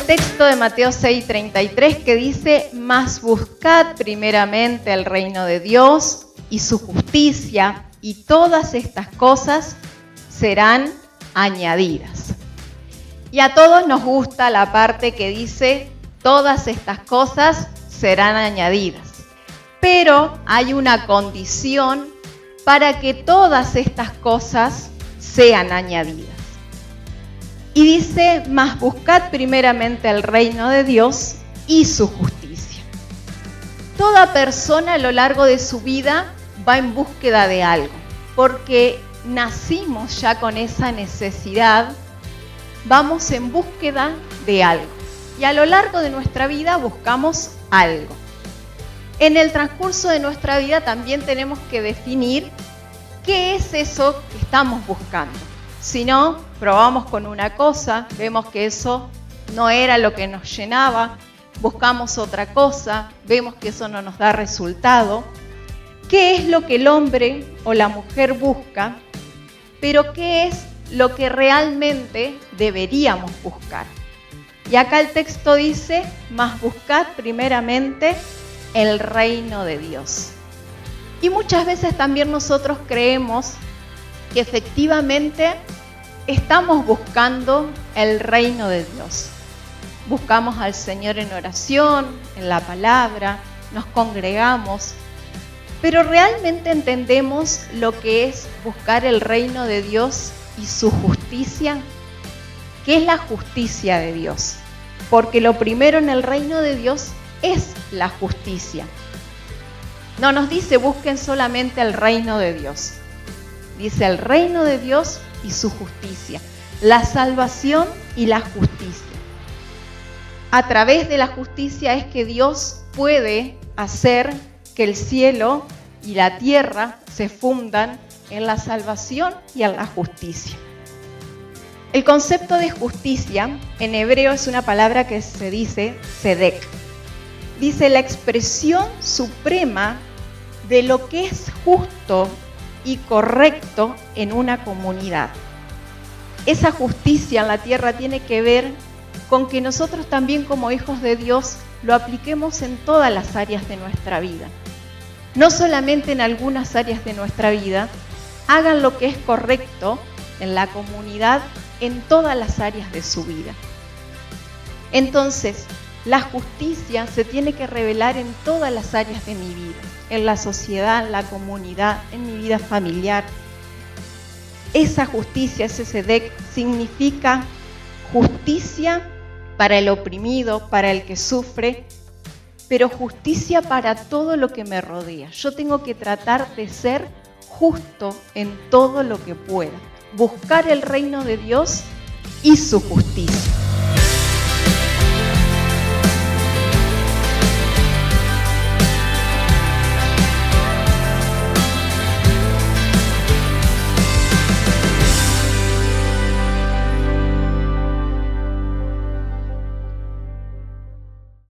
texto de Mateo 6:33 que dice: mas buscad primeramente el reino de Dios y su justicia, y todas estas cosas serán añadidas. Y a todos nos gusta la parte que dice: todas estas cosas serán añadidas. Pero hay una condición para que todas estas cosas sean añadidas. Y dice: mas buscad primeramente el reino de Dios y su justicia. Toda persona a lo largo de su vida va en búsqueda de algo, porque nacimos ya con esa necesidad, vamos en búsqueda de algo. Y a lo largo de nuestra vida buscamos algo. En el transcurso de nuestra vida también tenemos que definir qué es eso que estamos buscando. Si no, probamos con una cosa, vemos que eso no era lo que nos llenaba, buscamos otra cosa, vemos que eso no nos da resultado. ¿Qué es lo que el hombre o la mujer busca? Pero ¿qué es lo que realmente deberíamos buscar? Y acá el texto dice: mas buscad primeramente el reino de Dios. Y muchas veces también nosotros creemos que efectivamente estamos buscando el reino de Dios. Buscamos al Señor en oración, en la palabra, nos congregamos, pero ¿realmente entendemos lo que es buscar el reino de Dios y su justicia? ¿Qué es la justicia de Dios? Porque lo primero en el reino de Dios es la justicia. No nos dice busquen solamente el reino de Dios. Dice el reino de Dios y su justicia, la salvación y la justicia. A través de la justicia es que Dios puede hacer que el cielo y la tierra se fundan en la salvación y en la justicia. El concepto de justicia en hebreo es una palabra que se dice tzedek. Dice la expresión suprema de lo que es justo y correcto en una comunidad. Esa justicia en la tierra tiene que ver con que nosotros también como hijos de Dios lo apliquemos en todas las áreas de nuestra vida. No solamente en algunas áreas de nuestra vida, hagan lo que es correcto en la comunidad, en todas las áreas de su vida. Entonces, la justicia se tiene que revelar en todas las áreas de mi vida, en la sociedad, en la comunidad, en mi vida familiar. Esa justicia, ese tzedek, significa justicia para el oprimido, para el que sufre, pero justicia para todo lo que me rodea. Yo tengo que tratar de ser justo en todo lo que pueda. Buscar el reino de Dios y su justicia.